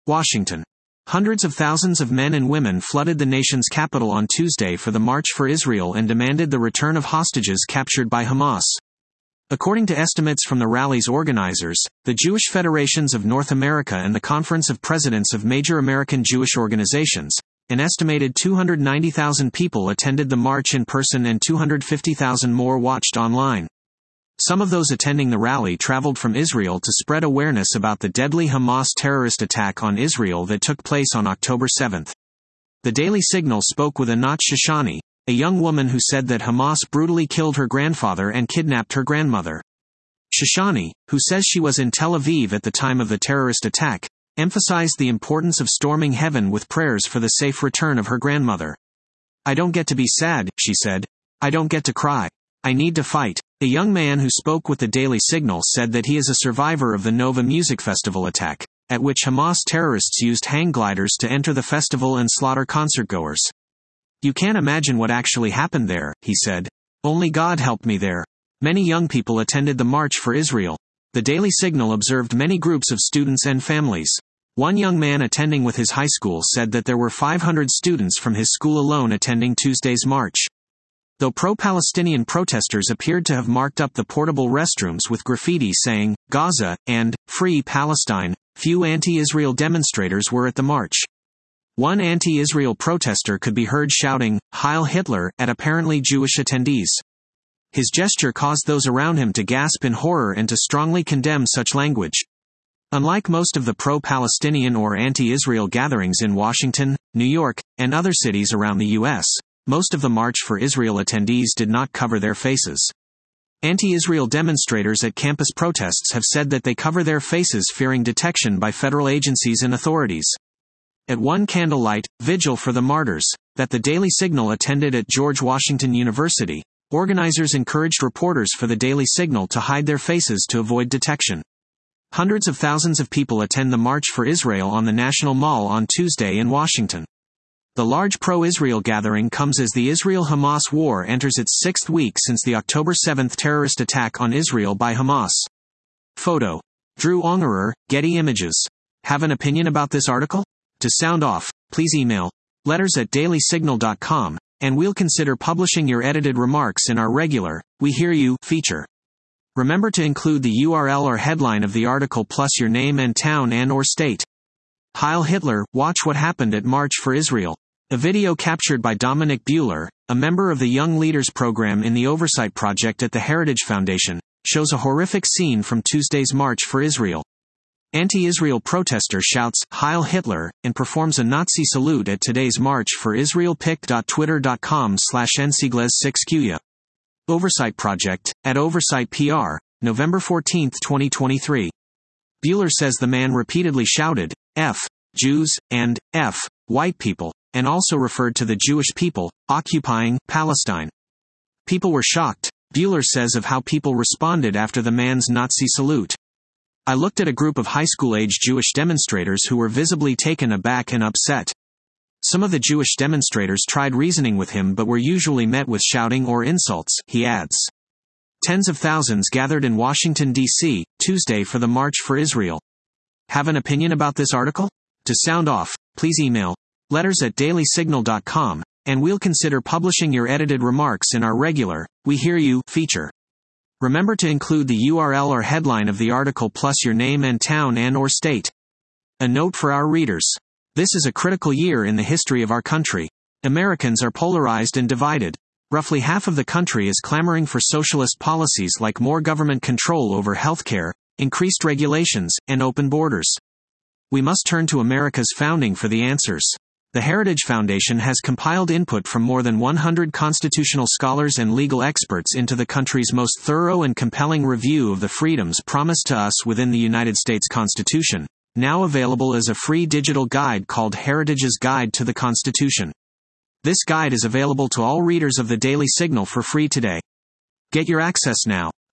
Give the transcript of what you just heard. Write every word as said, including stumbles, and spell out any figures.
Washington. Hundreds of thousands of men and women flooded the nation's capital on Tuesday for the March for Israel and demanded the return of hostages captured by Hamas. According to estimates from the rally's organizers, the Jewish Federations of North America and the Conference of Presidents of Major American Jewish Organizations, an estimated two hundred ninety thousand people attended the march in person and two hundred fifty thousand more watched online. Some of those attending the rally traveled from Israel to spread awareness about the deadly Hamas terrorist attack on Israel that took place on October seventh. The Daily Signal spoke with Anat Shoshani, a young woman who said that Hamas brutally killed her grandfather and kidnapped her grandmother. Shoshani, who says she was in Tel Aviv at the time of the terrorist attack, emphasized the importance of storming heaven with prayers for the safe return of her grandmother. "I don't get to be sad," she said. "I don't get to cry. I need to fight." A young man who spoke with the Daily Signal said that he is a survivor of the Nova Music Festival attack, at which Hamas terrorists used hang gliders to enter the festival and slaughter concertgoers. "You can't imagine what actually happened there," he said. "Only God helped me there." Many young people attended the March for Israel. The Daily Signal observed many groups of students and families. One young man attending with his high school said that there were five hundred students from his school alone attending Tuesday's march. Though pro-Palestinian protesters appeared to have marked up the portable restrooms with graffiti saying, "Gaza," and "Free Palestine," few anti-Israel demonstrators were at the march. One anti-Israel protester could be heard shouting, "Heil Hitler," at apparently Jewish attendees. His gesture caused those around him to gasp in horror and to strongly condemn such language. Unlike most of the pro-Palestinian or anti-Israel gatherings in Washington, New York, and other cities around the U S, most of the March for Israel attendees did not cover their faces. Anti-Israel demonstrators at campus protests have said that they cover their faces fearing detection by federal agencies and authorities. At one candlelight vigil for the martyrs, that the Daily Signal attended at George Washington University, organizers encouraged reporters for the Daily Signal to hide their faces to avoid detection. Hundreds of thousands of people attend the March for Israel on the National Mall on Tuesday in Washington. The large pro-Israel gathering comes as the Israel-Hamas war enters its sixth week since the October seventh terrorist attack on Israel by Hamas. Photo. Drew Ongerer, Getty Images. Have an opinion about this article? To sound off, please email letters at daily signal dot com, and we'll consider publishing your edited remarks in our regular We Hear You feature. Remember to include the U R L or headline of the article plus your name and town and or state. Heil Hitler, watch what happened at March for Israel. A video captured by Dominic Buehler, a member of the Young Leaders Program in the Oversight Project at the Heritage Foundation, shows a horrific scene from Tuesday's March for Israel. Anti-Israel protester shouts, "Heil Hitler," and performs a Nazi salute at today's March for Israel. pic dot twitter dot com slash n sigles six q. Oversight Project, at Oversight P R, November fourteenth twenty twenty-three. Buehler says the man repeatedly shouted, "F Jews," and "F white people," and also referred to the Jewish people occupying Palestine. People were shocked, Buehler says of how people responded after the man's Nazi salute. "I looked at a group of high school-age Jewish demonstrators who were visibly taken aback and upset. Some of the Jewish demonstrators tried reasoning with him but were usually met with shouting or insults," he adds. Tens of thousands gathered in Washington, D C, Tuesday for the March for Israel. Have an opinion about this article? To sound off, please email letters at daily signal dot com, and we'll consider publishing your edited remarks in our regular We Hear You feature. Remember to include the U R L or headline of the article plus your name and town and or state. A note for our readers. This is a critical year in the history of our country. Americans are polarized and divided. Roughly half of the country is clamoring for socialist policies like more government control over healthcare, increased regulations, and open borders. We must turn to America's founding for the answers. The Heritage Foundation has compiled input from more than one hundred constitutional scholars and legal experts into the country's most thorough and compelling review of the freedoms promised to us within the United States Constitution, now available as a free digital guide called Heritage's Guide to the Constitution. This guide is available to all readers of the Daily Signal for free today. Get your access now.